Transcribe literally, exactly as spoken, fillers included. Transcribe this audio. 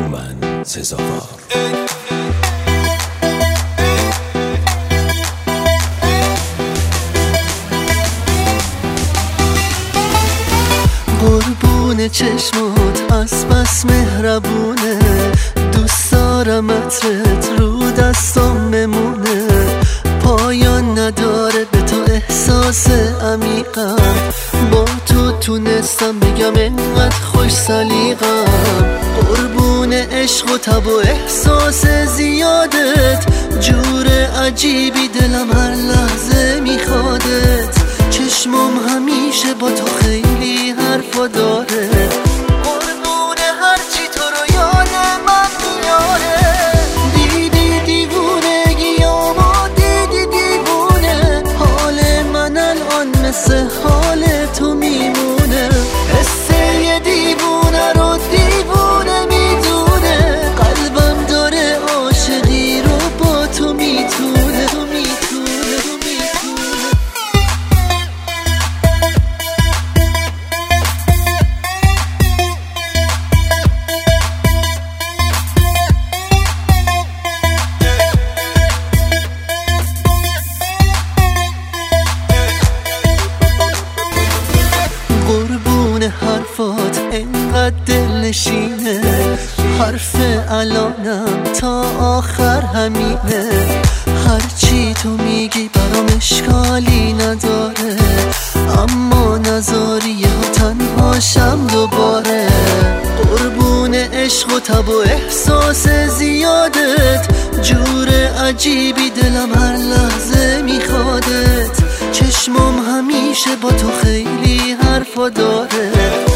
هومن سزاوار. قربون چشمات از بس مهربونه، دوست دارم عطرت رو دستام ممونه، پایان نداره به تو احساس عمیقم، با تو تونستم بگم انقدر خوش سلیقم. قربون عشق و تب و احساس زیادت، جور عجیبی دلم هر لحظه میخوادت، چشمم همیشه با تو خیلی حرفا داره، قربون هرچی تو رو یاد من میاره. دیدی دیوونگیامو دیدی دیوونه، حال من الان مثل حال تو میمونه، حس یه دیوونه رو دیوونه میدونه، قلبم داره عاشقی رو با تو میتونه، تو میتونه تو میتونه. قربون حرفات انقدر دلنشینه، حرف الانم تا آخر همینه، هرچی تو میگی برام اشکالی نداره، اما نذاری ها تنهاشم دوباره. قربون عشق و تب و احساس زیادت، جور عجیبی دلم هر لحظه میخوادت، چشمم همیشه با تو خیلی حرفا داره.